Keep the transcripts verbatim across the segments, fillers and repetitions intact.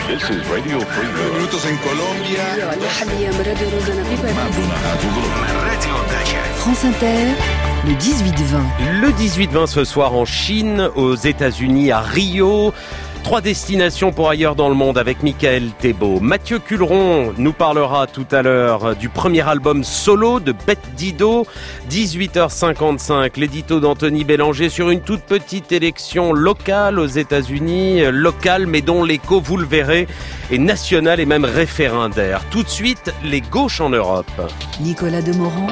This is Radio Free Europe. Minutos en Colombia. France Inter, le dix-huit vingt. Le dix-huit vingt ce soir en Chine, aux États-Unis, à Rio. Trois destinations pour ailleurs dans le monde avec Michael Thébault. Mathieu Culeron nous parlera tout à l'heure du premier album solo de Bête Dido. dix-huit heures cinquante-cinq, l'édito d'Anthony Bélanger sur une toute petite élection locale aux États-Unis. Locale mais dont l'écho, vous le verrez, est national et même référendaire. Tout de suite, les gauches en Europe. Nicolas Demorand,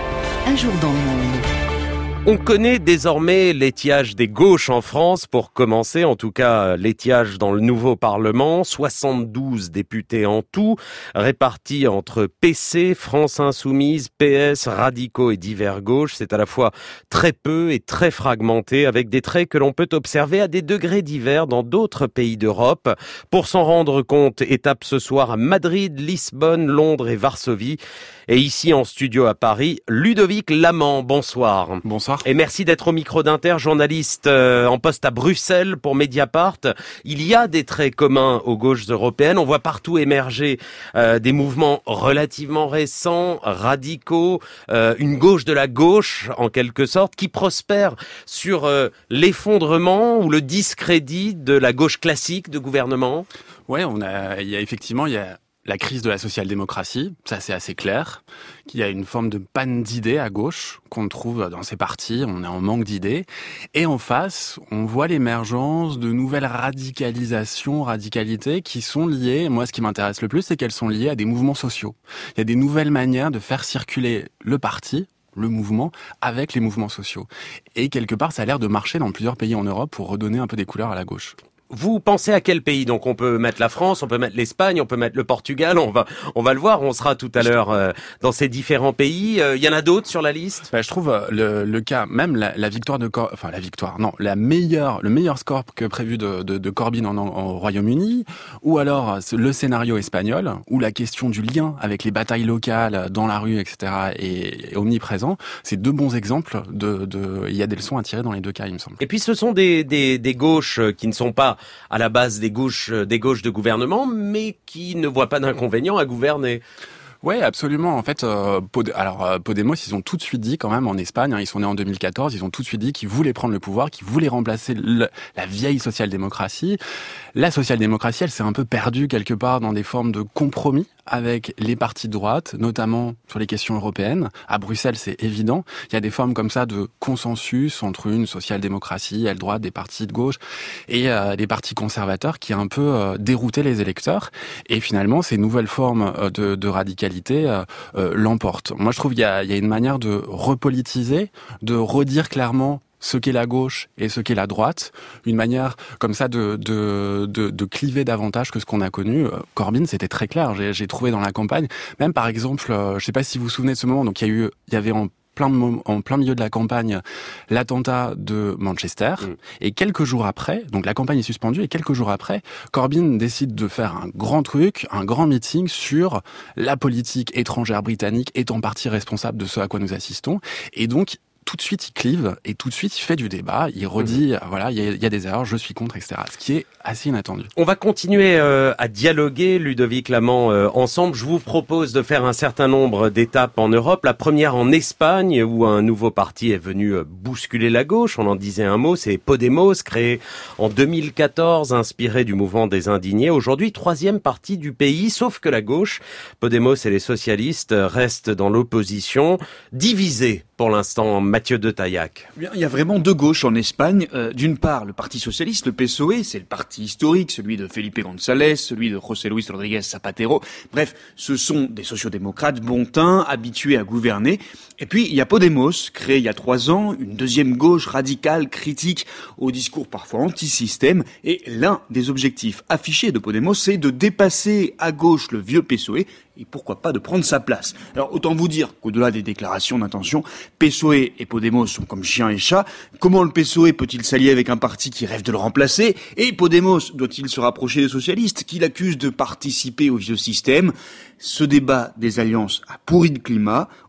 un jour dans le monde. On connaît désormais l'étiage des gauches en France, pour commencer, en tout cas l'étiage dans le nouveau Parlement, soixante-douze députés en tout, répartis entre P C, France Insoumise, P S, radicaux et divers gauches. C'est à la fois très peu et très fragmenté, avec des traits que l'on peut observer à des degrés divers dans d'autres pays d'Europe. Pour s'en rendre compte, étape ce soir à Madrid, Lisbonne, Londres et Varsovie. Et ici en studio à Paris, Ludovic Lamant, bonsoir. Bonsoir. Et merci d'être au micro d'Inter, journaliste euh, en poste à Bruxelles pour Mediapart. Il y a des traits communs aux gauches européennes. On voit partout émerger euh, des mouvements relativement récents, radicaux, euh, une gauche de la gauche en quelque sorte, qui prospère sur euh, l'effondrement ou le discrédit de la gauche classique de gouvernement. Ouais, on a, il y a effectivement, il y a la crise de la social-démocratie, ça c'est assez clair, qu'il y a une forme de panne d'idées à gauche qu'on trouve dans ces partis, on est en manque d'idées. Et en face, on voit l'émergence de nouvelles radicalisations, radicalités qui sont liées, moi ce qui m'intéresse le plus, c'est qu'elles sont liées à des mouvements sociaux. Il y a des nouvelles manières de faire circuler le parti, le mouvement, avec les mouvements sociaux. Et quelque part, ça a l'air de marcher dans plusieurs pays en Europe pour redonner un peu des couleurs à la gauche. Vous pensez à quel pays? Donc on peut mettre la France, on peut mettre l'Espagne, on peut mettre le Portugal, on va on va le voir, on sera tout à l'heure euh, dans ces différents pays. Il euh, y en a d'autres sur la liste? Bah, je trouve euh, le, le cas, même la, la victoire de Cor- enfin la victoire, non, la meilleure, le meilleur score que prévu de, de, de Corbyn en, en Royaume-Uni, ou alors le scénario espagnol, où la question du lien avec les batailles locales dans la rue, et cetera est, est omniprésent. C'est deux bons exemples de, de, il y a des leçons à tirer dans les deux cas, il me semble. Et puis ce sont des des, des gauches qui ne sont pas à la base des gauches, des gauches de gouvernement, mais qui ne voient pas d'inconvénient à gouverner. Ouais, absolument. En fait, euh, Pod- alors euh, Podemos, ils ont tout de suite dit quand même en Espagne, hein, ils sont nés en deux mille quatorze, ils ont tout de suite dit qu'ils voulaient prendre le pouvoir, qu'ils voulaient remplacer le, la vieille social-démocratie. La social-démocratie, elle s'est un peu perdue quelque part dans des formes de compromis avec les partis de droite, notamment sur les questions européennes. À Bruxelles, c'est évident. Il y a des formes comme ça de consensus entre une social-démocratie, aile droite, des partis de gauche, et euh, des partis conservateurs qui a un peu euh, dérouté les électeurs. Et finalement, ces nouvelles formes euh, de, de radicalité euh, euh, l'emportent. Moi, je trouve qu'il y a, il y a une manière de repolitiser, de redire clairement ce qu'est la gauche et ce qu'est la droite, une manière comme ça de de de, de cliver davantage que ce qu'on a connu. Corbyn, c'était très clair. J'ai, j'ai trouvé dans la campagne, même par exemple, euh, je sais pas si vous vous souvenez de ce moment. Donc il y a eu, il y avait en plein de, en plein milieu de la campagne l'attentat de Manchester, mmh. et quelques jours après, donc la campagne est suspendue, et quelques jours après, Corbyn décide de faire un grand truc, un grand meeting sur la politique étrangère britannique est en partie responsable de ce à quoi nous assistons, et donc tout de suite, il clive et tout de suite, il fait du débat. Il redit, mmh. voilà, il y, a, il y a des erreurs, je suis contre, et cetera. Ce qui est assez inattendu. On va continuer euh, à dialoguer, Ludovic Lamant, euh, ensemble. Je vous propose de faire un certain nombre d'étapes en Europe. La première en Espagne, où un nouveau parti est venu euh, bousculer la gauche. On en disait un mot, c'est Podemos, créé en deux mille quatorze, inspiré du mouvement des indignés. Aujourd'hui, troisième parti du pays, sauf que la gauche, Podemos et les socialistes, restent dans l'opposition, divisés pour l'instant. Mathieu de Taillac. Il y a vraiment deux gauches en Espagne. Euh, d'une part, le Parti socialiste, le P S O E, c'est le parti historique, celui de Felipe González, celui de José Luis Rodríguez Zapatero. Bref, ce sont des sociodémocrates bon teint, habitués à gouverner. Et puis, il y a Podemos, créé il y a trois ans, une deuxième gauche radicale, critique, au discours parfois anti-système. Et l'un des objectifs affichés de Podemos, c'est de dépasser à gauche le vieux P S O E, et pourquoi pas de prendre sa place. Alors, autant vous dire qu'au-delà des déclarations d'intention, P S O E et Podemos sont comme chien et chat. Comment le P S O E peut-il s'allier avec un parti qui rêve de le remplacer? Et Podemos doit-il se rapprocher des socialistes, qui l'accusent de participer au vieux système? Ce débat des alliances a pourri le climat.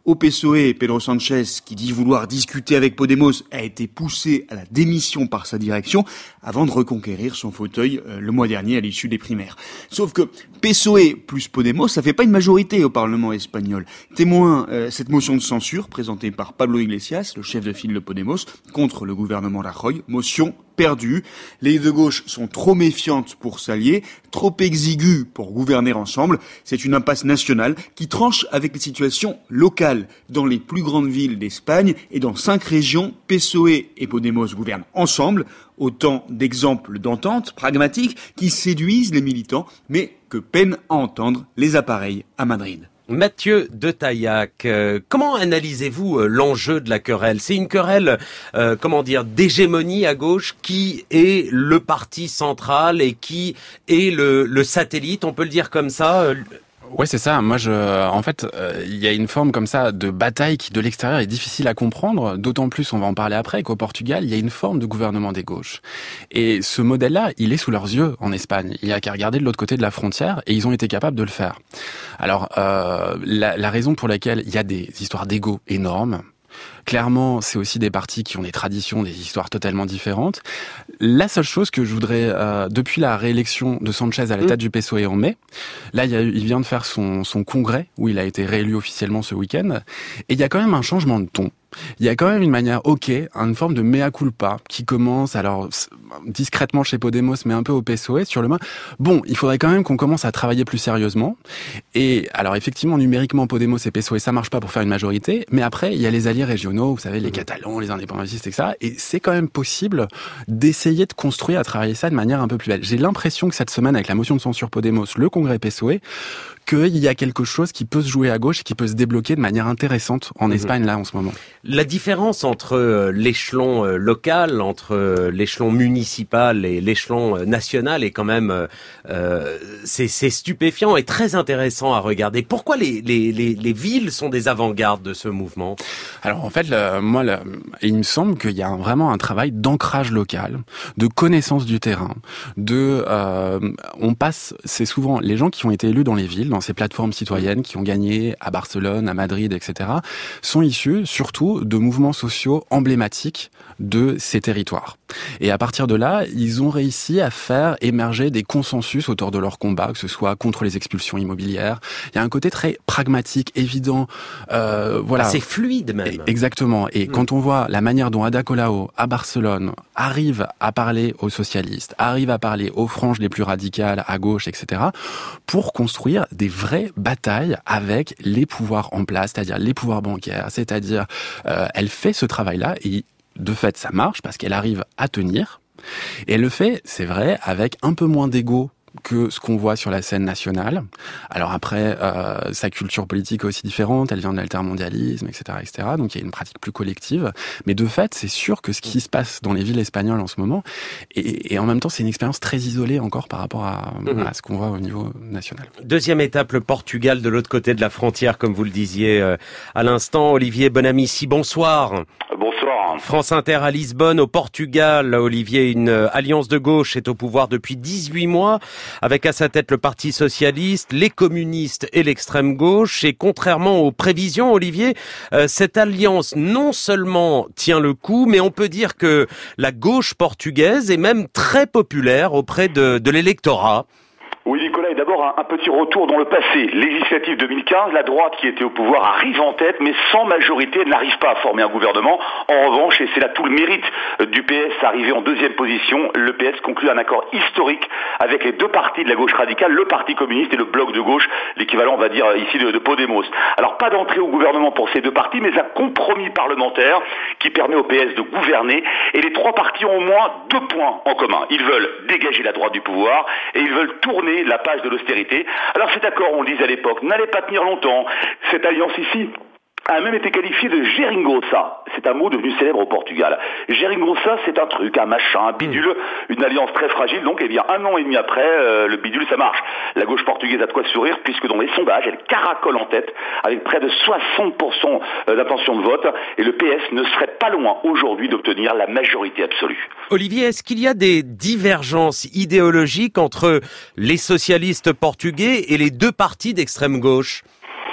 Au P S O E, Pedro Sanchez, qui dit vouloir discuter avec Podemos, a été poussé à la démission par sa direction avant de reconquérir son fauteuil euh, le mois dernier à l'issue des primaires. Sauf que P S O E plus Podemos, ça fait pas une majorité au Parlement espagnol. Témoin, euh, cette motion de censure présentée par Pablo Iglesias, le chef de file de Podemos, contre le gouvernement Rajoy, motion perdue. Les de gauche sont trop méfiantes pour s'allier, trop exiguës pour gouverner ensemble. C'est une impasse nationale qui tranche avec les situations locales. Dans les plus grandes villes d'Espagne et dans cinq régions, P S O E et Podemos gouvernent ensemble. Autant d'exemples d'entente pragmatiques qui séduisent les militants, mais que peinent à entendre les appareils à Madrid. Mathieu de Taillac, euh, comment analysez-vous euh, l'enjeu de la querelle ? C'est une querelle, euh, comment dire, d'hégémonie à gauche, qui est le parti central et qui est le, le satellite, on peut le dire comme ça euh, Ouais, c'est ça. Moi, je, en fait, euh, il y a une forme comme ça de bataille qui, de l'extérieur, est difficile à comprendre. D'autant plus, on va en parler après, qu'au Portugal, il y a une forme de gouvernement des gauches. Et ce modèle-là, il est sous leurs yeux en Espagne. Il y a qu'à regarder de l'autre côté de la frontière, et ils ont été capables de le faire. Alors, euh, la, la raison pour laquelle il y a des histoires d'ego énormes. Clairement, c'est aussi des partis qui ont des traditions, des histoires totalement différentes. La seule chose que je voudrais, euh, depuis la réélection de Sanchez à la tête mmh. du P S O E en mai, là, il, y a, il vient de faire son, son congrès, où il a été réélu officiellement ce week-end, et il y a quand même un changement de ton. Il y a quand même une manière, ok, une forme de mea culpa qui commence, alors discrètement chez Podemos, mais un peu au P S O E, sur le main. Bon, il faudrait quand même qu'on commence à travailler plus sérieusement. Et alors effectivement, numériquement, Podemos et P S O E, ça marche pas pour faire une majorité, mais après, il y a les alliés régionaux, vous savez, les Catalans, les indépendantistes, et cetera. Et c'est quand même possible d'essayer de construire, à travailler ça de manière un peu plus belle. J'ai l'impression que cette semaine, avec la motion de censure Podemos, le congrès P S O E, qu'il y a quelque chose qui peut se jouer à gauche et qui peut se débloquer de manière intéressante en mmh. Espagne, là, en ce moment. La différence entre l'échelon local, entre l'échelon municipal et l'échelon national est quand même, euh, c'est, c'est stupéfiant et très intéressant à regarder. Pourquoi les, les, les, les villes sont des avant-gardes de ce mouvement ? Alors en fait, le, moi, le, il me semble qu'il y a vraiment un travail d'ancrage local, de connaissance du terrain, de, euh, on passe, c'est souvent les gens qui ont été élus dans les villes, dans ces plateformes citoyennes, qui ont gagné à Barcelone, à Madrid, et cetera, sont issus surtout de mouvements sociaux emblématiques de ces territoires. Et à partir de là, ils ont réussi à faire émerger des consensus autour de leur combat, que ce soit contre les expulsions immobilières. Il y a un côté très pragmatique, évident. Euh, voilà. C'est fluide même. Exactement. Et mmh. quand on voit la manière dont Ada Colau, à Barcelone, arrive à parler aux socialistes, arrive à parler aux franges les plus radicales, à gauche, et cetera, pour construire des vraies batailles avec les pouvoirs en place, c'est-à-dire les pouvoirs bancaires, c'est-à-dire euh, elle fait ce travail-là et de fait ça marche parce qu'elle arrive à tenir et elle le fait, c'est vrai, avec un peu moins d'ego que ce qu'on voit sur la scène nationale. Alors après, euh, sa culture politique est aussi différente, elle vient de l'altermondialisme, et cetera, et cetera. Donc il y a une pratique plus collective. Mais de fait, c'est sûr que ce qui se passe dans les villes espagnoles en ce moment, et, et en même temps, c'est une expérience très isolée encore par rapport à, mmh. à ce qu'on voit au niveau national. Deuxième étape, le Portugal de l'autre côté de la frontière, comme vous le disiez euh, à l'instant. Olivier Bonamici, bonsoir. Bonsoir. France Inter à Lisbonne, au Portugal. Olivier, une alliance de gauche est au pouvoir depuis dix-huit mois, avec à sa tête le Parti socialiste, les communistes et l'extrême gauche. Et contrairement aux prévisions, Olivier, euh, cette alliance non seulement tient le coup, mais on peut dire que la gauche portugaise est même très populaire auprès de, de l'électorat. Oui, Nicolas, et d'abord un, un petit retour dans le passé. Législative deux mille quinze, la droite qui était au pouvoir arrive en tête, mais sans majorité, elle n'arrive pas à former un gouvernement. En revanche, et c'est là tout le mérite du P S, arrivé en deuxième position, le P S conclut un accord historique avec les deux partis de la gauche radicale, le Parti communiste et le Bloc de gauche, l'équivalent, on va dire, ici de, de Podemos. Alors, pas d'entrée au gouvernement pour ces deux partis, mais un compromis parlementaire qui permet au P S de gouverner. Et les trois partis ont au moins deux points en commun. Ils veulent dégager la droite du pouvoir et ils veulent tourner la page de l'austérité. Alors cet accord, on le disait à l'époque, n'allait pas tenir longtemps. Cette alliance ici a même été qualifié de geringonça. C'est un mot devenu célèbre au Portugal. Geringonça, c'est un truc, un machin, un bidule, une alliance très fragile. Donc, eh bien, un an et demi après, euh, le bidule, ça marche. La gauche portugaise a de quoi sourire, puisque dans les sondages, elle caracole en tête, avec près de soixante pour cent d'intention de vote, et le P S ne serait pas loin aujourd'hui d'obtenir la majorité absolue. Olivier, est-ce qu'il y a des divergences idéologiques entre les socialistes portugais et les deux partis d'extrême gauche ? Alors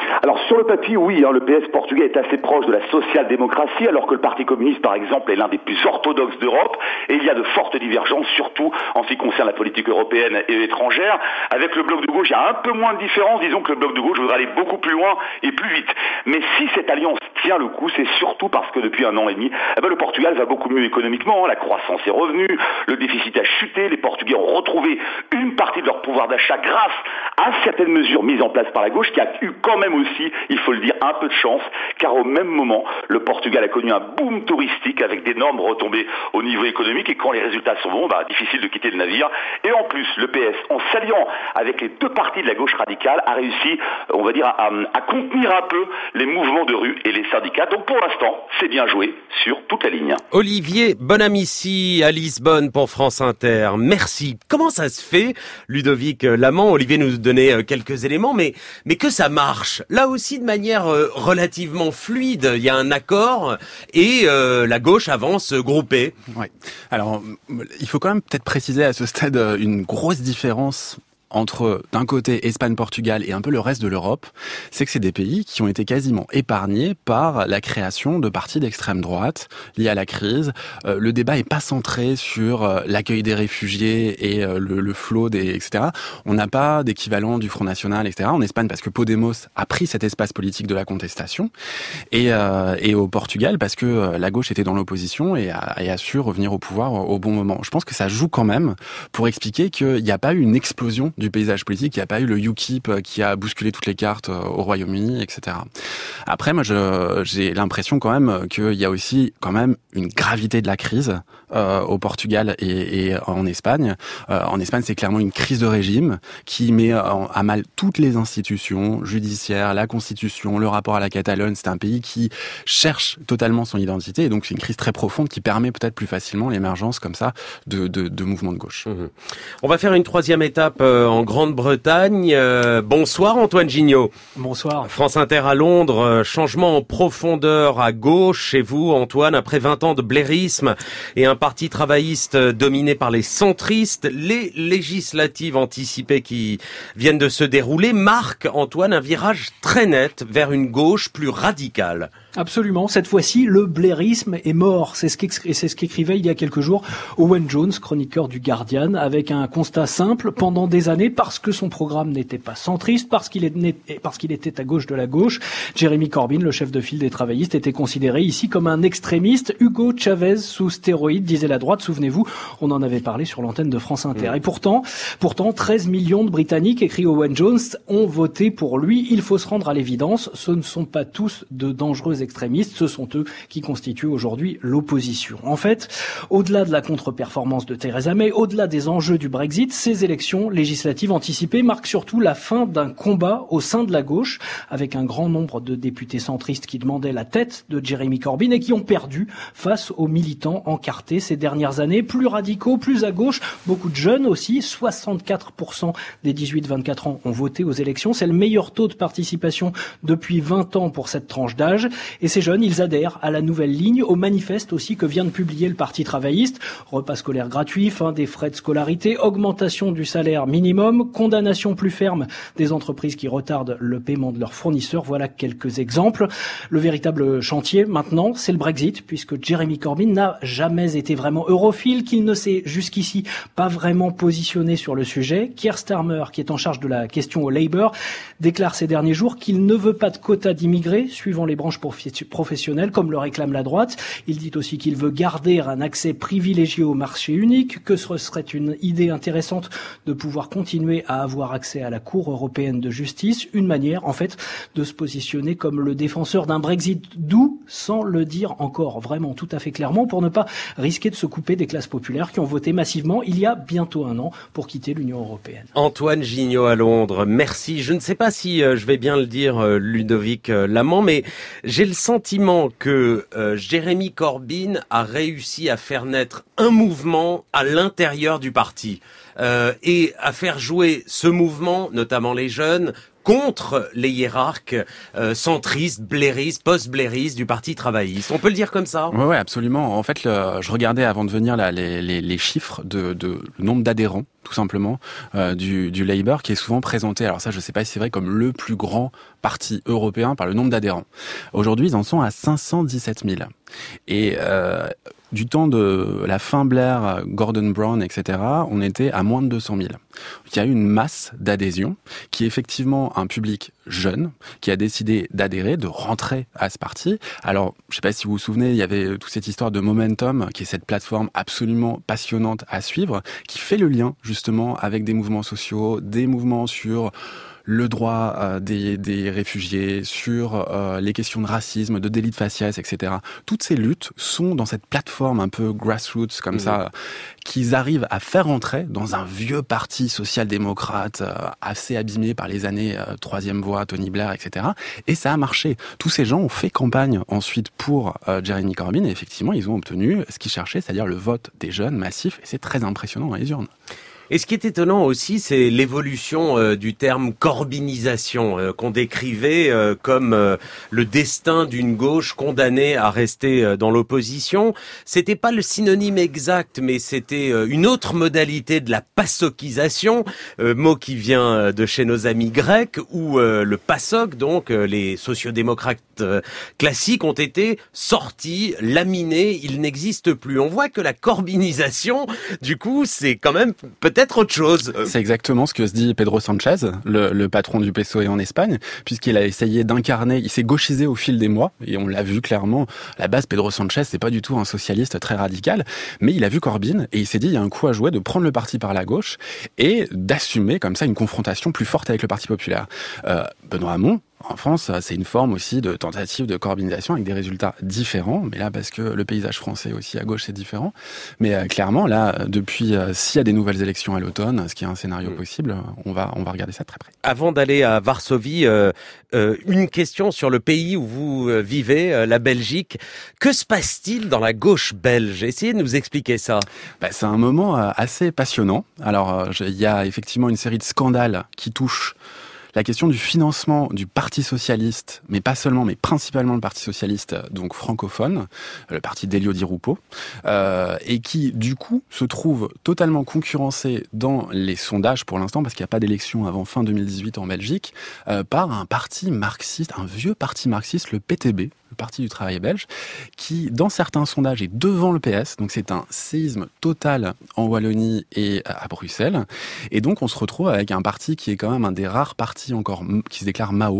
sur le papier, oui, hein, le P S portugais est assez proche de la social-démocratie, alors que le Parti communiste, par exemple, est l'un des plus orthodoxes d'Europe, et il y a de fortes divergences, surtout en ce qui concerne la politique européenne et étrangère. Avec le bloc de gauche, il y a un peu moins de différence, disons que le bloc de gauche voudrait aller beaucoup plus loin et plus vite. Mais si cette alliance tient le coup, c'est surtout parce que depuis un an et demi, eh ben, le Portugal va beaucoup mieux économiquement, hein, la croissance est revenue, le déficit a chuté, les Portugais ont retrouvé une partie de leur pouvoir d'achat grâce à certaines mesures mises en place par la gauche, qui a eu quand même aussi, il faut le dire, un peu de chance, car au même moment, le Portugal a connu un boom touristique avec d'énormes retombées au niveau économique, et quand les résultats sont bons, bah, difficile de quitter le navire. Et en plus, le P S, en s'alliant avec les deux partis de la gauche radicale, a réussi, on va dire, à, à contenir un peu les mouvements de rue et les syndicats. Donc pour l'instant, c'est bien joué sur toute la ligne. Olivier Bonamici à Lisbonne pour France Inter. Merci. Comment ça se fait, Ludovic Lamant? Olivier nous donnait quelques éléments, mais, mais que ça marche. Là aussi de manière euh, relativement fluide. Il y a un accord et euh, la gauche avance groupée. Ouais. Alors, il faut quand même peut-être préciser à ce stade une grosse différence entre, d'un côté, Espagne-Portugal et un peu le reste de l'Europe, c'est que c'est des pays qui ont été quasiment épargnés par la création de partis d'extrême droite liés à la crise. Euh, le débat est pas centré sur euh, l'accueil des réfugiés et euh, le, le flot des, et cetera. On n'a pas d'équivalent du Front National, et cetera. En Espagne, parce que Podemos a pris cet espace politique de la contestation, et, euh, et au Portugal, parce que euh, la gauche était dans l'opposition et a, et a su revenir au pouvoir au, au bon moment. Je pense que ça joue quand même pour expliquer qu'il n'y a pas eu une explosion du paysage politique, il n'y a pas eu le U K I P qui a bousculé toutes les cartes au Royaume-Uni, et cetera. Après, moi, je, j'ai l'impression quand même qu'il y a aussi quand même une gravité de la crise euh, au Portugal et, et en Espagne. Euh, en Espagne, c'est clairement une crise de régime qui met à mal toutes les institutions judiciaires, la Constitution, le rapport à la Catalogne. C'est un pays qui cherche totalement son identité, et donc c'est une crise très profonde qui permet peut-être plus facilement l'émergence comme ça de, de, de mouvements de gauche. Mmh. On va faire une troisième étape euh, en Grande-Bretagne. Euh, bonsoir Antoine Gignot. Bonsoir. France Inter à Londres, euh, changement en profondeur à gauche chez vous Antoine, après vingt ans de blairisme et un parti travailliste dominé par les centristes. Les législatives anticipées qui viennent de se dérouler marquent, Antoine, un virage très net vers une gauche plus radicale. Absolument. Cette fois-ci, le blairisme est mort. C'est ce qu'écri- c'est ce qu'écrivait il y a quelques jours Owen Jones, chroniqueur du Guardian, avec un constat simple. Pendant des années, parce que son programme n'était pas centriste, parce qu'il est, parce qu'il était à gauche de la gauche, Jeremy Corbyn, le chef de file des travaillistes, était considéré ici comme un extrémiste. Hugo Chavez sous stéroïdes, disait la droite. Souvenez-vous, on en avait parlé sur l'antenne de France Inter. Mmh. Et pourtant, pourtant, treize millions de Britanniques, écrit Owen Jones, ont voté pour lui. Il faut se rendre à l'évidence. Ce ne sont pas tous de dangereux extrémistes, ce sont eux qui constituent aujourd'hui l'opposition. En fait, au-delà de la contre-performance de Theresa May, au-delà des enjeux du Brexit, ces élections législatives anticipées marquent surtout la fin d'un combat au sein de la gauche, avec un grand nombre de députés centristes qui demandaient la tête de Jeremy Corbyn et qui ont perdu face aux militants encartés ces dernières années, plus radicaux, plus à gauche, beaucoup de jeunes aussi, soixante-quatre pour cent des dix-huit vingt-quatre ans ont voté aux élections, c'est le meilleur taux de participation depuis vingt ans pour cette tranche d'âge. Et ces jeunes, ils adhèrent à la nouvelle ligne, au manifeste aussi que vient de publier le Parti travailliste. Repas scolaires gratuits, fin des frais de scolarité, augmentation du salaire minimum, condamnation plus ferme des entreprises qui retardent le paiement de leurs fournisseurs. Voilà quelques exemples. Le véritable chantier, maintenant, c'est le Brexit, puisque Jeremy Corbyn n'a jamais été vraiment europhile, qu'il ne s'est jusqu'ici pas vraiment positionné sur le sujet. Keir Starmer, qui est en charge de la question au Labour, déclare ces derniers jours qu'il ne veut pas de quotas d'immigrés, suivant les branches professionnels, comme le réclame la droite. Il dit aussi qu'il veut garder un accès privilégié au marché unique, que ce serait une idée intéressante de pouvoir continuer à avoir accès à la Cour européenne de justice, une manière, en fait, de se positionner comme le défenseur d'un Brexit doux, sans le dire encore vraiment tout à fait clairement, pour ne pas risquer de se couper des classes populaires qui ont voté massivement il y a bientôt un an pour quitter l'Union européenne. Antoine Gignot à Londres, merci. Je ne sais pas si euh, je vais bien le dire, euh, Ludovic euh, Lamant, mais j'ai le sentiment que euh, Jeremy Corbyn a réussi à faire naître un mouvement à l'intérieur du parti euh, et à faire jouer ce mouvement, notamment les jeunes, contre les hiérarques euh, centristes, blairistes, post-blairistes du Parti travailliste. On peut le dire comme ça? Ouais, ouais, absolument. En fait, le, je regardais avant de venir là, les, les, les chiffres de, de le nombre d'adhérents, tout simplement, euh, du, du Labour, qui est souvent présenté, alors ça je sais pas si c'est vrai, comme le plus grand parti européen par le nombre d'adhérents. Aujourd'hui, ils en sont à cinq cent dix-sept mille. Et euh, du temps de la fin Blair, Gordon Brown, et cetera, on était à moins de deux cent mille. Il y a eu une masse d'adhésion qui est effectivement un public jeune qui a décidé d'adhérer, de rentrer à ce parti. Alors, je sais pas si vous vous souvenez, il y avait toute cette histoire de Momentum, qui est cette plateforme absolument passionnante à suivre, qui fait le lien justement avec des mouvements sociaux, des mouvements sur le droit euh, des, des réfugiés, sur euh, les questions de racisme, de délit de faciès, et cetera. Toutes ces luttes sont dans cette plateforme un peu grassroots, comme mmh. ça, qu'ils arrivent à faire entrer dans un vieux parti social-démocrate euh, assez abîmé par les années euh, troisième voie, Tony Blair, et cetera. Et ça a marché. Tous ces gens ont fait campagne ensuite pour euh, Jeremy Corbyn, et effectivement, ils ont obtenu ce qu'ils cherchaient, c'est-à-dire le vote des jeunes massif, et c'est très impressionnant dans les urnes. Et ce qui est étonnant aussi, c'est l'évolution euh, du terme corbynisation euh, qu'on décrivait euh, comme euh, le destin d'une gauche condamnée à rester euh, dans l'opposition. C'était pas le synonyme exact, mais c'était euh, une autre modalité de la pasokisation, euh, mot qui vient de chez nos amis grecs, où euh, le PASOK, donc euh, les sociodémocrates euh, classiques, ont été sortis, laminés, ils n'existent plus. On voit que la corbynisation, du coup, c'est quand même peut-être Peut-être autre chose. C'est exactement ce que se dit Pedro Sanchez, le, le patron du P S O E en Espagne, puisqu'il a essayé d'incarner, il s'est gauchisé au fil des mois, et on l'a vu clairement. À la base, Pedro Sanchez, c'est pas du tout un socialiste très radical, mais il a vu Corbyn, et il s'est dit, il y a un coup à jouer de prendre le parti par la gauche, et d'assumer comme ça une confrontation plus forte avec le Parti populaire. Euh, Benoît Hamon, en France, c'est une forme aussi de tentative de corbynisation avec des résultats différents. Mais là, parce que le paysage français aussi à gauche, c'est différent. Mais euh, clairement, là, depuis, euh, s'il y a des nouvelles élections à l'automne, ce qui est un scénario mmh. possible, on va, on va regarder ça de très près. Avant d'aller à Varsovie, euh, euh, une question sur le pays où vous euh, vivez, euh, la Belgique. Que se passe-t-il dans la gauche belge? Essayez de nous expliquer ça. Bah, c'est un moment euh, assez passionnant. Alors, il euh, y a effectivement une série de scandales qui touchent la question du financement du Parti socialiste, mais pas seulement, mais principalement le Parti socialiste, donc francophone, le parti d'Elio Di Rupo, euh, et qui, du coup, se trouve totalement concurrencé dans les sondages pour l'instant, parce qu'il n'y a pas d'élection avant fin deux mille dix-huit en Belgique, euh, par un parti marxiste, un vieux parti marxiste, le P T B, le Parti du travail belge, qui, dans certains sondages, est devant le P S. Donc, c'est un séisme total en Wallonie et à Bruxelles. Et donc, on se retrouve avec un parti qui est quand même un des rares partis encore qui se déclare Mao,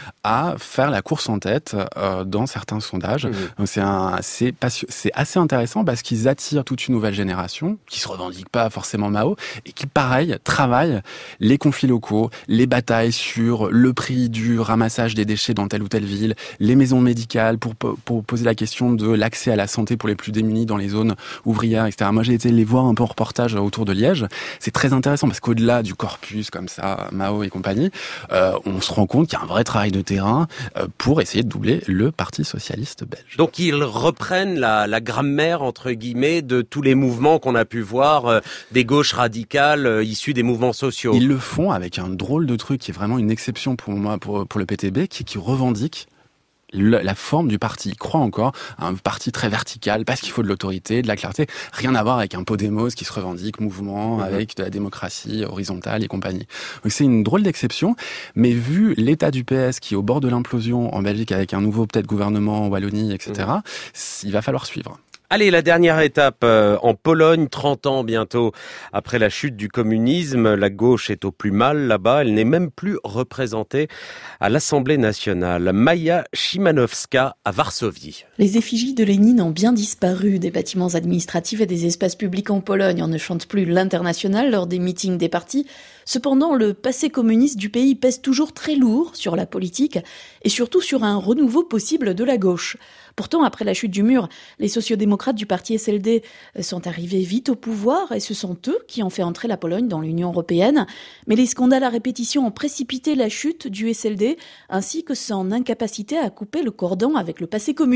à faire la course en tête euh, dans certains sondages. Mmh. Donc c'est un, c'est, c'est assez intéressant parce qu'ils attirent toute une nouvelle génération qui se revendique pas forcément Mao et qui, pareil, travaille les conflits locaux, les batailles sur le prix du ramassage des déchets dans telle ou telle ville, les maisons médicales pour, pour poser la question de l'accès à la santé pour les plus démunis dans les zones ouvrières, et cetera. Moi, j'ai été les voir un peu en reportage autour de Liège. C'est très intéressant parce qu'au-delà du corpus comme ça, Mao et compagnie, euh, on se rend compte qu'il y a un vrai travail de terrain pour essayer de doubler le Parti socialiste belge. Donc ils reprennent la, la grammaire, entre guillemets, de tous les mouvements qu'on a pu voir, euh, des gauches radicales euh, issues des mouvements sociaux. Ils le font avec un drôle de truc qui est vraiment une exception pour moi, pour, pour le P T B, qui, qui revendique Le, la forme du parti. Il croit encore à un parti très vertical parce qu'il faut de l'autorité, de la clarté. Rien à voir avec un Podemos qui se revendique mouvement, mmh. avec de la démocratie horizontale et compagnie. Donc c'est une drôle d'exception, mais vu l'état du P S qui est au bord de l'implosion en Belgique avec un nouveau peut-être gouvernement en Wallonie, et cetera, mmh. il va falloir suivre. Allez, la dernière étape euh, en Pologne, trente ans bientôt après la chute du communisme. La gauche est au plus mal là-bas. Elle n'est même plus représentée à l'Assemblée nationale. Maja Szymanowska à Varsovie. Les effigies de Lénine ont bien disparu des bâtiments administratifs et des espaces publics en Pologne. On ne chante plus l'international lors des meetings des partis. Cependant, le passé communiste du pays pèse toujours très lourd sur la politique et surtout sur un renouveau possible de la gauche. Pourtant, après la chute du mur, les sociodémocrates du parti S L D sont arrivés vite au pouvoir et ce sont eux qui ont fait entrer la Pologne dans l'Union européenne. Mais les scandales à répétition ont précipité la chute du S L D ainsi que son incapacité à couper le cordon avec le passé communiste.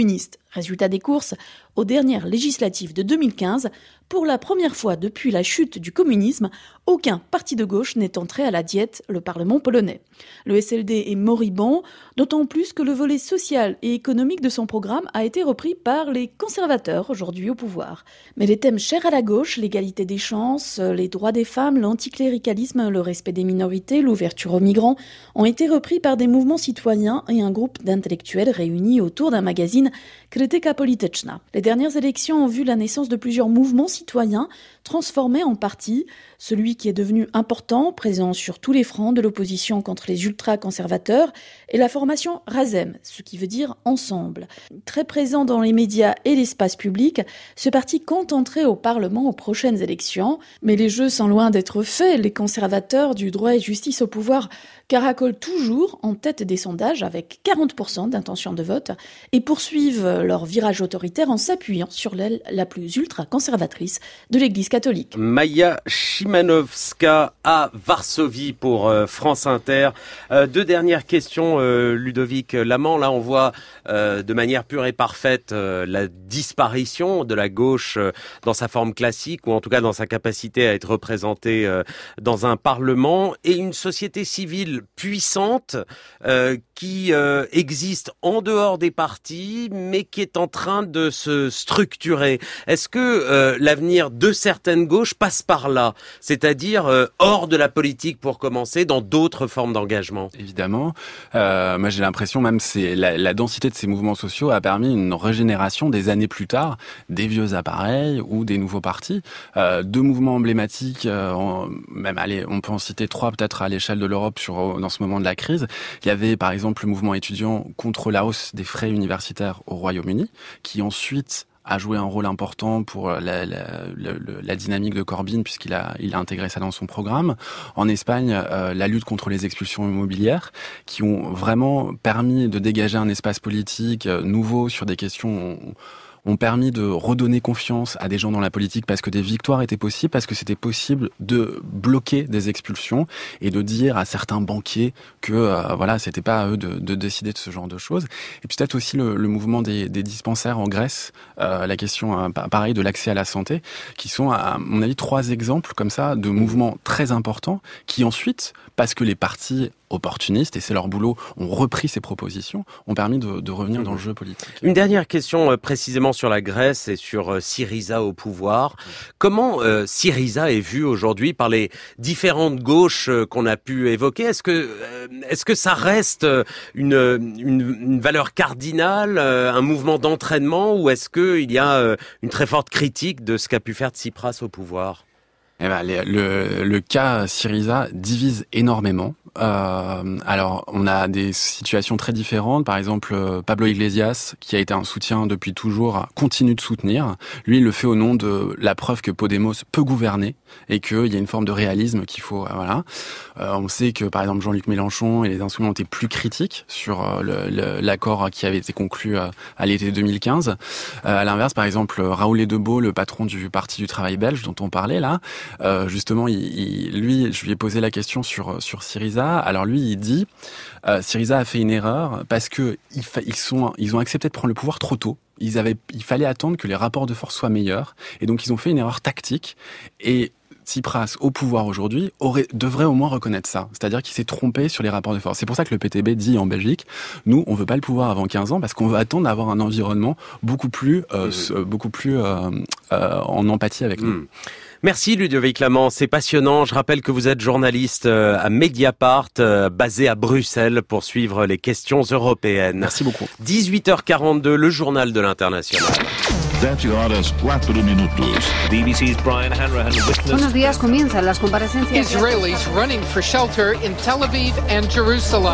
Résultat des courses, aux dernières législatives de deux mille quinze, pour la première fois depuis la chute du communisme, aucun parti de gauche n'est entré à la diète, le Parlement polonais. Le S L D est moribond, d'autant plus que le volet social et économique de son programme a été repris par les conservateurs aujourd'hui au pouvoir. Mais les thèmes chers à la gauche, l'égalité des chances, les droits des femmes, l'anticléricalisme, le respect des minorités, l'ouverture aux migrants, ont été repris par des mouvements citoyens et un groupe d'intellectuels réunis autour d'un magazine Krytyka Polityczna. Les dernières élections ont vu la naissance de plusieurs mouvements citoyens transformés en partis. Celui qui est devenu important, présent sur tous les fronts de l'opposition contre les ultra-conservateurs, est la formation Razem, ce qui veut dire ensemble. Très présent dans les médias et l'espace public, ce parti compte entrer au Parlement aux prochaines élections. Mais les jeux sont loin d'être faits. Les conservateurs du droit et justice au pouvoir caracolent toujours en tête des sondages avec quarante pour cent d'intention de vote et poursuivent leur virage autoritaire en s'appuyant sur l'aile la plus ultra-conservatrice de l'Église catholique. Maya Szymanowska à Varsovie pour euh, France Inter. Euh, deux dernières questions, euh, Ludovic Lamant. Là, on voit euh, de manière pure et parfaite euh, la disparition de la gauche euh, dans sa forme classique, ou en tout cas dans sa capacité à être représentée euh, dans un parlement, et une société civile puissante euh, qui euh, existe en dehors des partis, mais qui est en train de se structurer. Est-ce que euh, l'avenir de certaines gauches passe par là, c'est-à-dire euh, hors de la politique pour commencer, dans d'autres formes d'engagement? Évidemment. Euh, moi, j'ai l'impression même c'est la, la densité de ces mouvements sociaux a permis une régénération des années plus tard des vieux appareils ou des nouveaux partis. Euh, deux mouvements emblématiques, euh, en, même allez, on peut en citer trois peut-être à l'échelle de l'Europe sur dans ce moment de la crise. Il y avait par exemple le mouvement étudiant contre la hausse des frais universitaires au Royaume-Uni, qui ensuite a joué un rôle important pour la, la, la, la dynamique de Corbyn, puisqu'il a, il a intégré ça dans son programme. En Espagne, euh, la lutte contre les expulsions immobilières, qui ont vraiment permis de dégager un espace politique euh, nouveau sur des questions ont permis de redonner confiance à des gens dans la politique, parce que des victoires étaient possibles, parce que c'était possible de bloquer des expulsions et de dire à certains banquiers que euh, voilà, c'était pas à eux de, de décider de ce genre de choses. Et puis peut-être aussi le, le mouvement des, des dispensaires en Grèce, euh, la question euh, pareil de l'accès à la santé, qui sont à mon avis trois exemples comme ça de mouvements très importants qui ensuite, parce que les partis opportunistes, et c'est leur boulot, ont repris ces propositions, ont permis de, de revenir dans le jeu politique. Une dernière question euh, précisément sur la Grèce et sur euh, Syriza au pouvoir. Comment euh, Syriza est vu aujourd'hui par les différentes gauches euh, qu'on a pu évoquer? Est-ce que euh, est-ce que ça reste une, une, une valeur cardinale, euh, un mouvement d'entraînement, ou est-ce qu'il y a euh, une très forte critique de ce qu'a pu faire Tsipras au pouvoir? Eh ben, le, le, le cas Syriza divise énormément. Euh, alors, on a des situations très différentes. Par exemple, Pablo Iglesias, qui a été un soutien depuis toujours, continue de soutenir. Lui, il le fait au nom de la preuve que Podemos peut gouverner et qu'il y a une forme de réalisme qu'il faut. Voilà. Euh, on sait que, par exemple, Jean-Luc Mélenchon et les Insoumis ont été plus critiques sur le, le, l'accord qui avait été conclu à l'été deux mille quinze. Euh, à l'inverse, par exemple, Raoul Edebo, le patron du Parti du Travail belge dont on parlait là, euh, justement, il, il, lui, je lui ai posé la question sur sur Syriza. Alors lui, il dit euh, Syriza a fait une erreur parce que ils, fa- ils sont, ils ont accepté de prendre le pouvoir trop tôt. Ils avaient, il fallait attendre que les rapports de force soient meilleurs, et donc ils ont fait une erreur tactique. Et Tsipras, au pouvoir aujourd'hui, aurait, devrait au moins reconnaître ça. C'est-à-dire qu'il s'est trompé sur les rapports de force. C'est pour ça que le P T B dit en Belgique, nous, on veut pas le pouvoir avant quinze ans parce qu'on veut attendre d'avoir un environnement beaucoup plus, euh, mmh. beaucoup plus euh, euh, en empathie avec nous. Mmh. Merci Ludovic Lamant, c'est passionnant. Je rappelle que vous êtes journaliste à Mediapart, basé à Bruxelles pour suivre les questions européennes. Merci beaucoup. dix-huit heures quarante-deux, le journal de l'international. sete horas cuatro minutos. B B C's Brian Hanrahan. Buenos días, comienzan las comparecencias. Israelis running for shelter in Tel Aviv and Jerusalem.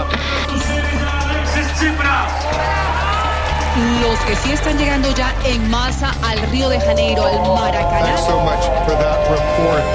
Los que sí están llegando ya en masa al Río de Janeiro, al Maracaná. Thanks so much for that report.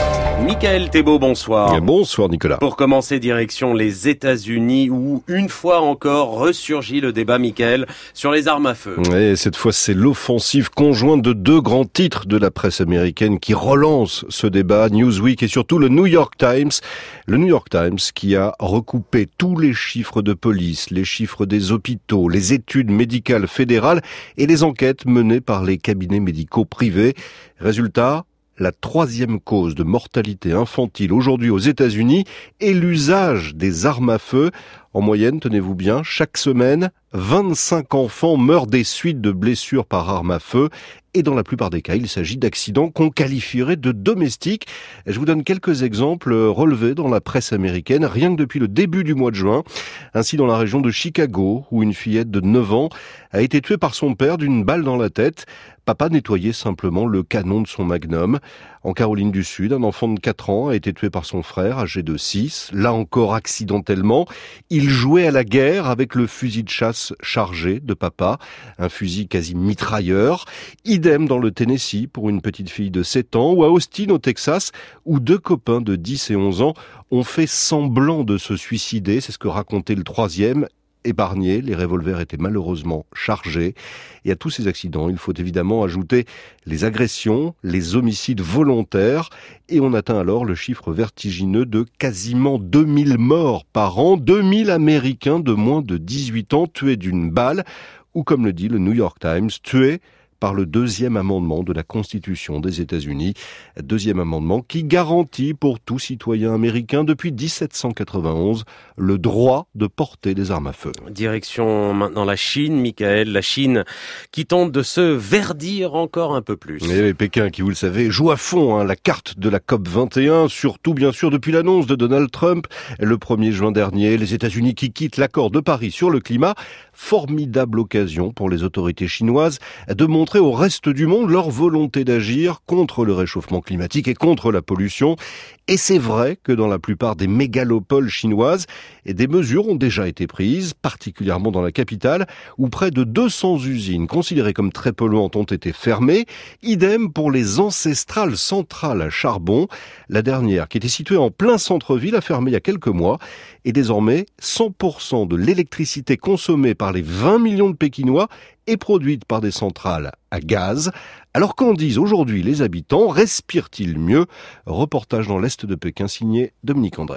Michael Thébault, bonsoir. Et bonsoir Nicolas. Pour commencer, direction les États-Unis où, une fois encore, ressurgit le débat, Michael, sur les armes à feu. Et cette fois, c'est l'offensive conjointe de deux grands titres de la presse américaine qui relance ce débat, Newsweek et surtout le New York Times. Le New York Times qui a recoupé tous les chiffres de police, les chiffres des hôpitaux, les études médicales fédérales et les enquêtes menées par les cabinets médicaux privés. Résultat, la troisième cause de mortalité infantile aujourd'hui aux États-Unis est l'usage des armes à feu. En moyenne, tenez-vous bien, chaque semaine, vingt-cinq enfants meurent des suites de blessures par arme à feu. Et dans la plupart des cas, il s'agit d'accidents qu'on qualifierait de domestiques. Je vous donne quelques exemples relevés dans la presse américaine, rien que depuis le début du mois de juin. Ainsi, dans la région de Chicago, où une fillette de neuf ans a été tuée par son père d'une balle dans la tête. Papa nettoyait simplement le canon de son Magnum. En Caroline du Sud, un enfant de quatre ans a été tué par son frère, âgé de six, là encore accidentellement. Il jouait à la guerre avec le fusil de chasse chargé de papa, un fusil quasi mitrailleur. Idem dans le Tennessee pour une petite fille de sept ans, ou à Austin au Texas, où deux copains de dix et onze ans ont fait semblant de se suicider. C'est ce que racontait le troisième. Épargnés, les revolvers étaient malheureusement chargés. Et à tous ces accidents, il faut évidemment ajouter les agressions, les homicides volontaires. Et on atteint alors le chiffre vertigineux de quasiment deux mille morts par an. deux mille Américains de moins de dix-huit ans tués d'une balle. Ou comme le dit le New York Times, tués par le deuxième amendement de la Constitution des États-Unis. Deuxième amendement qui garantit pour tout citoyen américain depuis dix-sept cent quatre-vingt-onze le droit de porter des armes à feu. Direction maintenant la Chine, Michael, la Chine qui tente de se verdir encore un peu plus. Et Pékin qui, vous le savez, joue à fond hein, la carte de la C O P vingt et un, surtout bien sûr depuis l'annonce de Donald Trump le premier juin dernier. Les États-Unis qui quittent l'accord de Paris sur le climat. Formidable occasion pour les autorités chinoises de montrer au reste du monde leur volonté d'agir contre le réchauffement climatique et contre la pollution. Et c'est vrai que dans la plupart des mégalopoles chinoises, des mesures ont déjà été prises, particulièrement dans la capitale, où près de deux cents usines considérées comme très polluantes ont été fermées. Idem pour les ancestrales centrales à charbon. La dernière, qui était située en plein centre-ville, a fermé il y a quelques mois. Et désormais, cent pour cent de l'électricité consommée par les vingt millions de Pékinois est produite par des centrales à gaz. Alors qu'en disent aujourd'hui les habitants, respirent-ils mieux? Reportage dans l'est de Pékin signé Dominique André.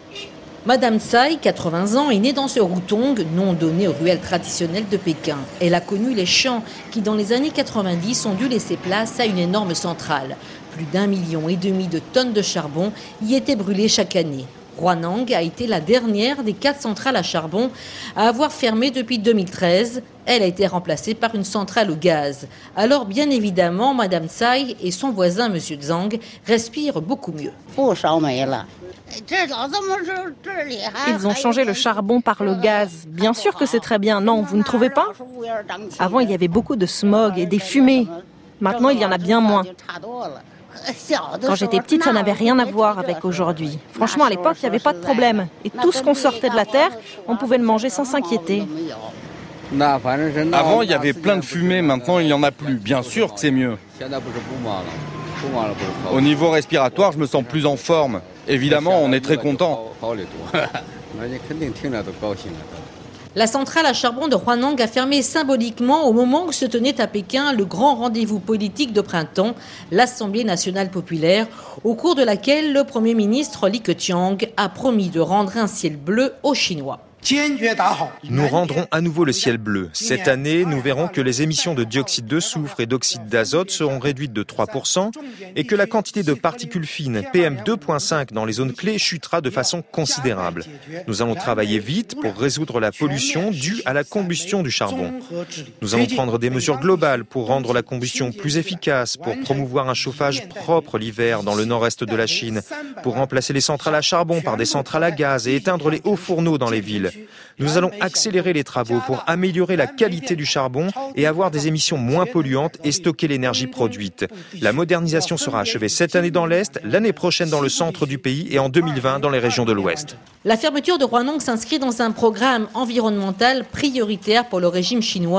Madame Tsai, quatre-vingts ans, est née dans ce Hutong, nom donné aux ruelles traditionnelles de Pékin. Elle a connu les champs qui, dans les années quatre-vingt-dix, ont dû laisser place à une énorme centrale. Plus d'un million et demi de tonnes de charbon y étaient brûlées chaque année. Huaneng a été la dernière des quatre centrales à charbon à avoir fermé depuis deux mille treize. Elle a été remplacée par une centrale au gaz. Alors, bien évidemment, Madame Tsai et son voisin, Monsieur Zhang, respirent beaucoup mieux. Ils ont changé le charbon par le gaz. Bien sûr que c'est très bien, non, vous ne trouvez pas? Avant, il y avait beaucoup de smog et des fumées. Maintenant, il y en a bien moins. Quand j'étais petite, ça n'avait rien à voir avec aujourd'hui. Franchement, à l'époque, il n'y avait pas de problème. Et tout ce qu'on sortait de la terre, on pouvait le manger sans s'inquiéter. Avant, il y avait plein de fumée, maintenant, il n'y en a plus. Bien sûr que c'est mieux. Au niveau respiratoire, je me sens plus en forme. Évidemment, on est très content. La centrale à charbon de Huaneng a fermé symboliquement au moment où se tenait à Pékin le grand rendez-vous politique de printemps, l'Assemblée nationale populaire, au cours de laquelle le Premier ministre Li Keqiang a promis de rendre un ciel bleu aux Chinois. Nous rendrons à nouveau le ciel bleu. Cette année, nous verrons que les émissions de dioxyde de soufre et d'oxyde d'azote seront réduites de trois pour cent et que la quantité de particules fines P M deux virgule cinq dans les zones clés chutera de façon considérable. Nous allons travailler vite pour résoudre la pollution due à la combustion du charbon. Nous allons prendre des mesures globales pour rendre la combustion plus efficace, pour promouvoir un chauffage propre l'hiver dans le nord-est de la Chine, pour remplacer les centrales à charbon par des centrales à gaz et éteindre les hauts fourneaux dans les villes. Nous allons accélérer les travaux pour améliorer la qualité du charbon et avoir des émissions moins polluantes et stocker l'énergie produite. La modernisation sera achevée cette année dans l'Est, l'année prochaine dans le centre du pays et en deux mille vingt dans les régions de l'Ouest. La fermeture de Huaneng s'inscrit dans un programme environnemental prioritaire pour le régime chinois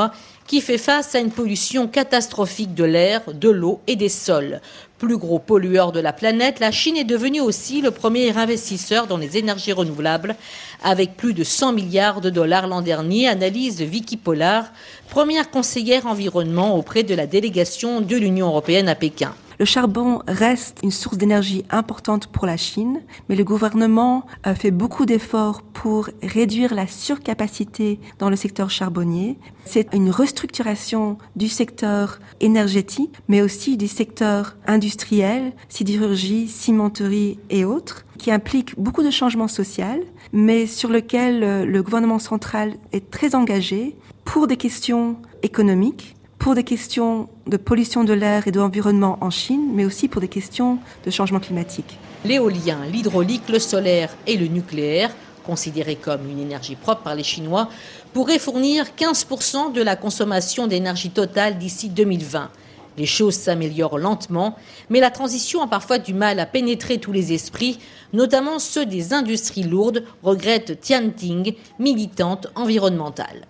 qui fait face à une pollution catastrophique de l'air, de l'eau et des sols. Plus gros pollueur de la planète, la Chine est devenue aussi le premier investisseur dans les énergies renouvelables, avec plus de cent milliards de dollars l'an dernier, analyse Vicky Pollard, première conseillère environnement auprès de la délégation de l'Union européenne à Pékin. Le charbon reste une source d'énergie importante pour la Chine, mais le gouvernement a fait beaucoup d'efforts pour réduire la surcapacité dans le secteur charbonnier. C'est une restructuration du secteur énergétique, mais aussi du secteur industriel, sidérurgie, cimenterie et autres, qui implique beaucoup de changements sociaux, mais sur lequel le gouvernement central est très engagé pour des questions économiques, pour des questions de pollution de l'air et de l'environnement en Chine, mais aussi pour des questions de changement climatique. L'éolien, l'hydraulique, le solaire et le nucléaire, considérés comme une énergie propre par les Chinois, pourraient fournir quinze pour cent de la consommation d'énergie totale d'ici deux mille vingt. Les choses s'améliorent lentement, mais la transition a parfois du mal à pénétrer tous les esprits, notamment ceux des industries lourdes, regrette Tian Ting, militante environnementale.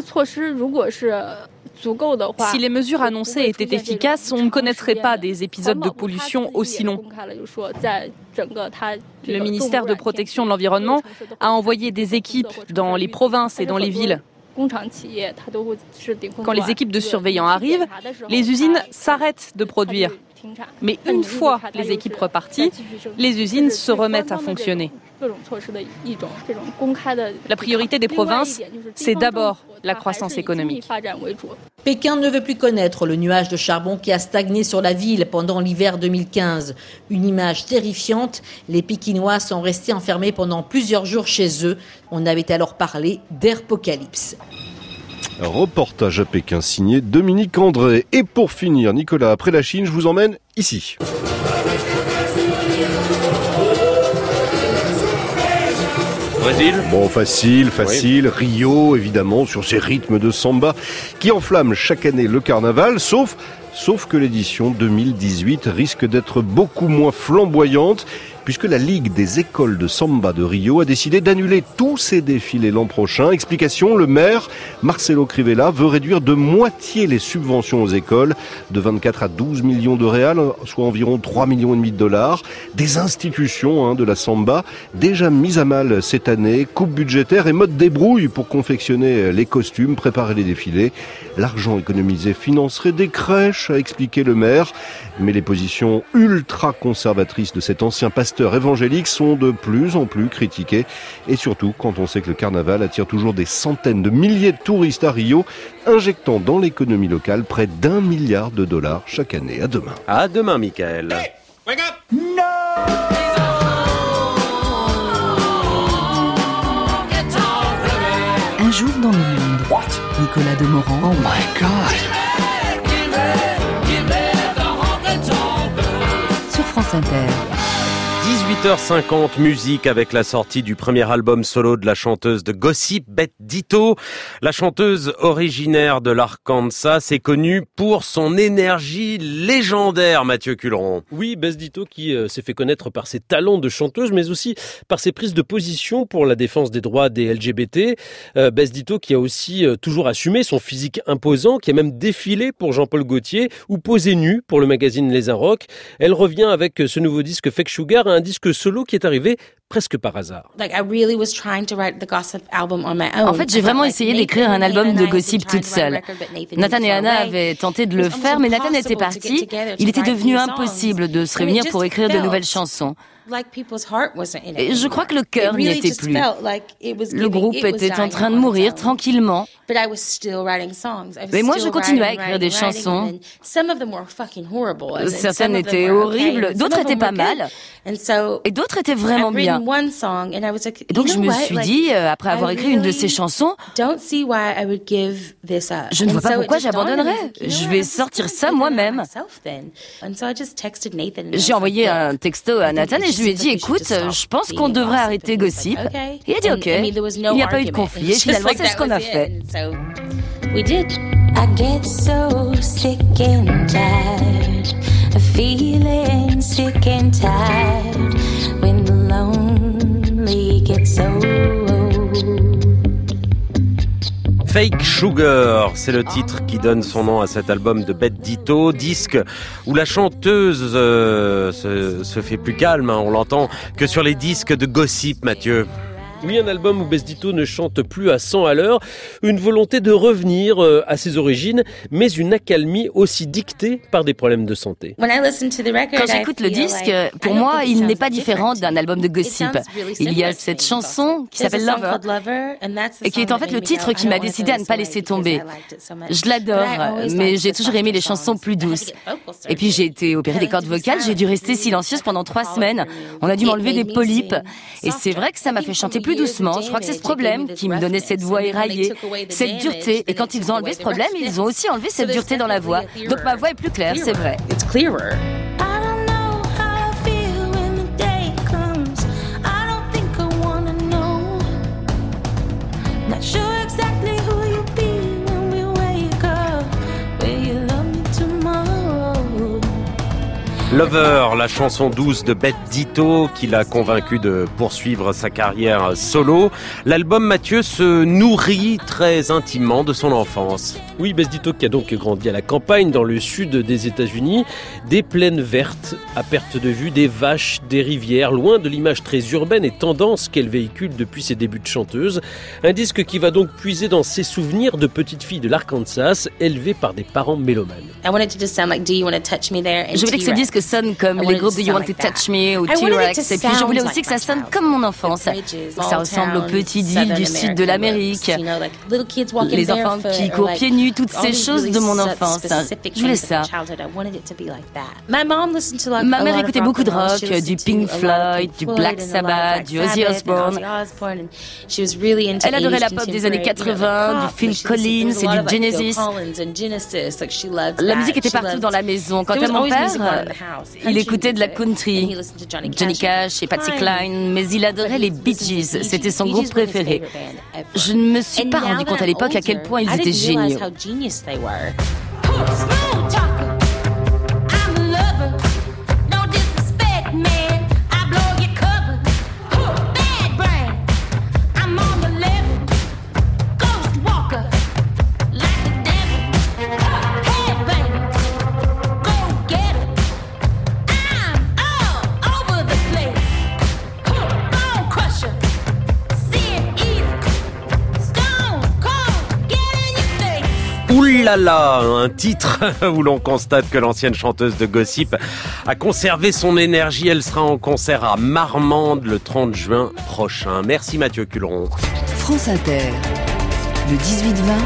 Si les mesures annoncées étaient efficaces, on ne connaîtrait pas des épisodes de pollution aussi longs. Le ministère de Protection de l'Environnement a envoyé des équipes dans les provinces et dans les villes. Quand les équipes de surveillants arrivent, les usines s'arrêtent de produire. Mais une fois les équipes reparties, les usines se remettent à fonctionner. La priorité des provinces, c'est d'abord la croissance économique. Pékin ne veut plus connaître le nuage de charbon qui a stagné sur la ville pendant l'hiver deux mille quinze. Une image terrifiante. Les Pékinois sont restés enfermés pendant plusieurs jours chez eux. On avait alors parlé d'apocalypse. Reportage à Pékin signé Dominique André. Et pour finir, Nicolas, après la Chine, je vous emmène ici. Brésil. Bon, facile, facile. Oui. Rio, évidemment, sur ces rythmes de samba qui enflamment chaque année le carnaval, sauf, sauf que l'édition deux mille dix-huit risque d'être beaucoup moins flamboyante, puisque la Ligue des écoles de samba de Rio a décidé d'annuler tous ses défilés l'an prochain. Explication, le maire, Marcelo Crivella, veut réduire de moitié les subventions aux écoles, de vingt-quatre à douze millions de réals, soit environ trois millions et demi de dollars. Des institutions hein, de la samba, déjà mises à mal cette année, coupe budgétaire et mode débrouille pour confectionner les costumes, préparer les défilés. L'argent économisé financerait des crèches, a expliqué le maire. Mais les positions ultra-conservatrices de cet ancien pasteur évangélique sont de plus en plus critiquées. Et surtout, quand on sait que le carnaval attire toujours des centaines de milliers de touristes à Rio, injectant dans l'économie locale près d'un milliard de dollars chaque année. À demain. À demain, Michael. Hey, wake up! No! Un jour dans le monde. What? Nicolas Demorand. Oh my God! Sur France Inter. dix-huit heures cinquante, musique avec la sortie du premier album solo de la chanteuse de Gossip, Beth Ditto. La chanteuse originaire de l'Arkansas est connue pour son énergie légendaire, Mathieu Culeron. Oui, Beth Ditto qui euh, s'est fait connaître par ses talents de chanteuse, mais aussi par ses prises de position pour la défense des droits des L G B T. Euh, Beth Ditto qui a aussi euh, toujours assumé son physique imposant, qui a même défilé pour Jean-Paul Gaultier ou posé nue pour le magazine Les Inrocks. Elle revient avec ce nouveau disque Fake Sugar, un disque solo qui est arrivé presque par hasard. En fait, j'ai vraiment essayé d'écrire un album de gossip toute seule. Nathan et Anna avaient tenté de le faire, mais Nathan était parti. Il était devenu impossible de se réunir pour écrire de nouvelles chansons. Et je crois que le cœur n'y était plus. Le groupe était en train de mourir tranquillement. Mais moi, je continuais à écrire des chansons. Certaines étaient horribles, d'autres étaient pas mal, et d'autres étaient vraiment bien. Et donc je me suis dit, après avoir écrit une de ces chansons, je ne vois pas pourquoi j'abandonnerais. Je vais sortir ça moi-même. J'ai envoyé un texto à Nathan et je lui ai dit, écoute, je pense qu'on devrait arrêter Gossip. Il a dit ok. Il n'y a pas eu de conflit et finalement c'est ce qu'on a fait. I get so sick and tired of feeling sick and tired when the lonely gets so old. Fake Sugar, c'est le titre qui donne son nom à cet album de Beth Ditto, disque où la chanteuse euh, se, se fait plus calme, hein, on l'entend, que sur les disques de Gossip, Mathieu. Oui, un album où Beth Ditto ne chante plus à cent à l'heure, une volonté de revenir à ses origines, mais une accalmie aussi dictée par des problèmes de santé. Quand j'écoute le disque, pour moi, il n'est pas différent d'un album de Gossip. Il y a cette chanson qui s'appelle Lover, et qui est en fait le titre qui m'a décidé à ne pas laisser tomber. Je l'adore, mais j'ai toujours aimé les chansons plus douces. Et puis j'ai été opérée des cordes vocales, j'ai dû rester silencieuse pendant trois semaines. On a dû m'enlever des polypes, et c'est vrai que ça m'a fait chanter plus doucement. Je crois que c'est ce problème qui me donnait cette voix éraillée, cette dureté. Et quand ils ont enlevé ce problème, ils ont aussi enlevé cette dureté dans la voix. Donc ma voix est plus claire, c'est vrai. Lover, la chanson douce de Beth Ditto qui l'a convaincu de poursuivre sa carrière solo. L'album, Mathieu, se nourrit très intimement de son enfance. Oui, Beth Ditto qui a donc grandi à la campagne dans le sud des États-Unis, des plaines vertes à perte de vue, des vaches, des rivières, loin de l'image très urbaine et tendance qu'elle véhicule depuis ses débuts de chanteuse. Un disque qui va donc puiser dans ses souvenirs de petite fille de l'Arkansas, élevée par des parents mélomanes. Je voulais que ce disque sonne comme les groupes de You Want to Touch Me ou T-Rex, et puis je voulais aussi que ça sonne comme mon enfance. Ça ressemble aux petites villes du sud de l'Amérique, les enfants qui courent pieds nus, toutes ces choses de mon enfance. Je voulais ça. Ma mère écoutait beaucoup de rock, du Pink Floyd, du Black Sabbath, du Ozzy Osbourne. Elle adorait la pop des années quatre-vingts, du Phil Collins et du Genesis. La musique était partout dans la maison. Quant à mon père, il écoutait de la country, Johnny Cash et Patsy Cline, mais il adorait les Bee Gees, c'était son groupe préféré. Je ne me suis pas rendu compte à l'époque à quel point ils étaient géniaux. Oulala, un titre où l'on constate que l'ancienne chanteuse de Gossip a conservé son énergie. Elle sera en concert à Marmande le trente juin prochain. Merci Mathieu Culeron. France Inter, le dix-huit vingt.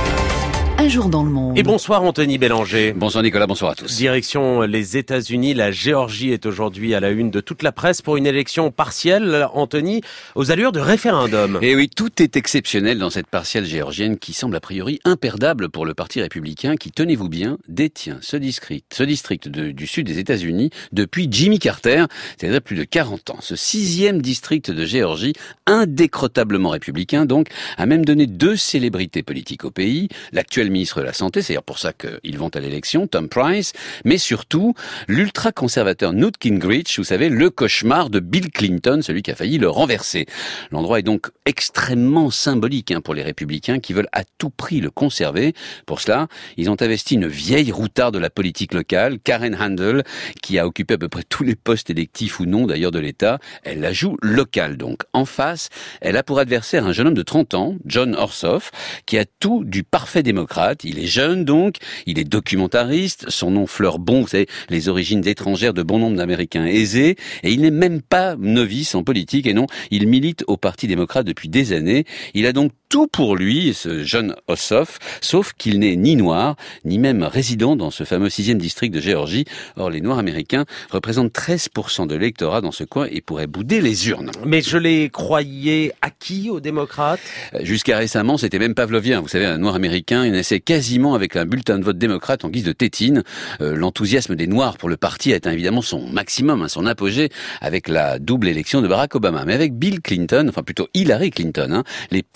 Un jour dans le monde. Et bonsoir Anthony Bélanger. Bonsoir Nicolas, bonsoir à tous. Direction les États-Unis, la Géorgie est aujourd'hui à la une de toute la presse pour une élection partielle, Anthony, aux allures de référendum. Et oui, tout est exceptionnel dans cette partielle géorgienne qui semble a priori imperdable pour le Parti républicain qui, tenez-vous bien, détient ce district, ce district de, du sud des États-Unis depuis Jimmy Carter, c'est-à-dire plus de quarante ans. Ce sixième district de Géorgie, indécrotablement républicain donc, a même donné deux célébrités politiques au pays, l'actuel ministre de la Santé, c'est d'ailleurs pour ça qu'ils vont à l'élection, Tom Price, mais surtout l'ultra-conservateur Newt Gingrich, vous savez, le cauchemar de Bill Clinton, celui qui a failli le renverser. L'endroit est donc extrêmement symbolique hein, pour les républicains qui veulent à tout prix le conserver. Pour cela, ils ont investi une vieille routarde de la politique locale, Karen Handel, qui a occupé à peu près tous les postes électifs ou non d'ailleurs de l'État. Elle la joue locale donc. En face, elle a pour adversaire un jeune homme de trente ans, Jon Ossoff, qui a tout du parfait démocrate. Il est jeune donc, il est documentariste, son nom fleure bon, vous savez, les origines étrangères de bon nombre d'Américains aisés, et il n'est même pas novice en politique, et non, il milite au Parti démocrate depuis des années. Il a donc tout pour lui, ce jeune Ossoff, sauf qu'il n'est ni noir, ni même résident dans ce fameux sixième district de Géorgie. Or, les Noirs américains représentent treize pour cent de l'électorat dans ce coin et pourraient bouder les urnes. Mais je les croyais acquis aux démocrates ? Jusqu'à récemment, c'était même pavlovien. Vous savez, un Noir américain, il naissait quasiment avec un bulletin de vote démocrate en guise de tétine. Euh, l'enthousiasme des Noirs pour le parti a atteint évidemment son maximum, hein, son apogée, avec la double élection de Barack Obama. Mais avec Bill Clinton, enfin plutôt Hillary Clinton, hein, les pontes démocratiques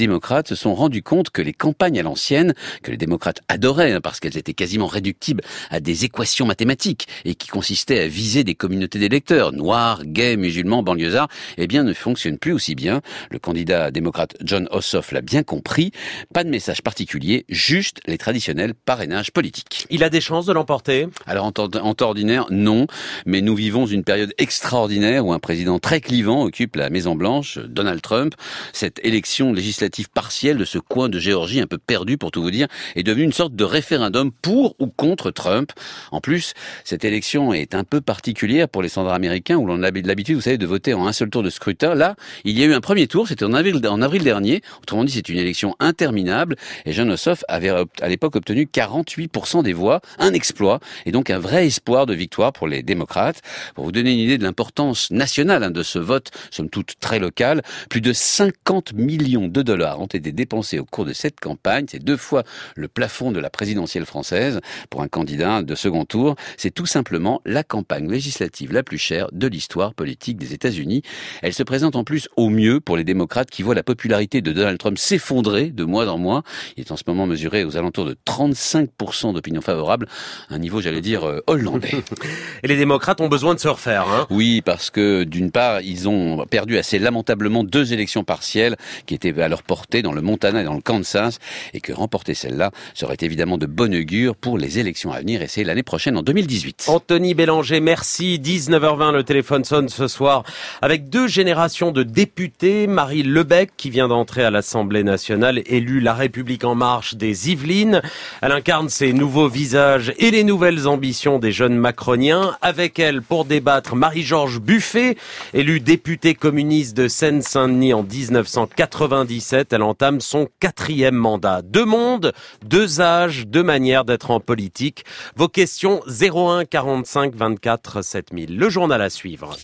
démocrates se sont rendus compte que les campagnes à l'ancienne, que les démocrates adoraient, hein, parce qu'elles étaient quasiment réductibles à des équations mathématiques et qui consistaient à viser des communautés d'électeurs, noirs, gays, musulmans, banlieusards, eh bien, ne fonctionnent plus aussi bien. Le candidat démocrate Jon Ossoff l'a bien compris. Pas de message particulier, juste les traditionnels parrainages politiques. Il a des chances de l'emporter ? Alors, en temps, en temps ordinaire, non. Mais nous vivons une période extraordinaire où un président très clivant occupe la Maison-Blanche, Donald Trump. Cette élection législative partielle de ce coin de Géorgie un peu perdu, pour tout vous dire, est devenue une sorte de référendum pour ou contre Trump. En plus, cette élection est un peu particulière pour les Centra-Américains où l'on a l'habitude, vous savez, de voter en un seul tour de scrutin. Là, il y a eu un premier tour, c'était en avril, en avril dernier. Autrement dit, c'est une élection interminable. Et Jon Ossoff avait à l'époque obtenu quarante-huit pour cent des voix, un exploit, et donc un vrai espoir de victoire pour les démocrates. Pour vous donner une idée de l'importance nationale hein, de ce vote, somme toute très local, plus de cinquante millions de dollars ont été dépensés au cours de cette campagne. C'est deux fois le plafond de la présidentielle française pour un candidat de second tour. C'est tout simplement la campagne législative la plus chère de l'histoire politique des États-Unis. Elle se présente en plus au mieux pour les démocrates qui voient la popularité de Donald Trump s'effondrer de mois en mois. Il est en ce moment mesuré aux alentours de trente-cinq pour cent d'opinion favorable, un niveau, j'allais dire, euh, hollandais. Et les démocrates ont besoin de se refaire, hein ? Oui, parce que d'une part, ils ont perdu assez lamentablement deux élections partielles qui étaient à leur portée dans le Montana et dans le Kansas, et que remporter celle-là serait évidemment de bon augure pour les élections à venir, et c'est l'année prochaine en deux mille dix-huit. Anthony Bélanger, merci. dix-neuf heures vingt, le téléphone sonne ce soir avec deux générations de députés. Marie Lebec, qui vient d'entrer à l'Assemblée nationale, élue La République en marche des Yvelines. Elle incarne ces nouveaux visages et les nouvelles ambitions des jeunes macroniens. Avec elle, pour débattre, Marie-Georges Buffet, élue députée communiste de Seine-Saint-Denis en dix-neuf cent quatre-vingt-dix-sept. Elle entame son quatrième mandat. Deux mondes, deux âges, deux manières d'être en politique. Vos questions zéro un quarante-cinq vingt-quatre sept mille. Le journal à suivre.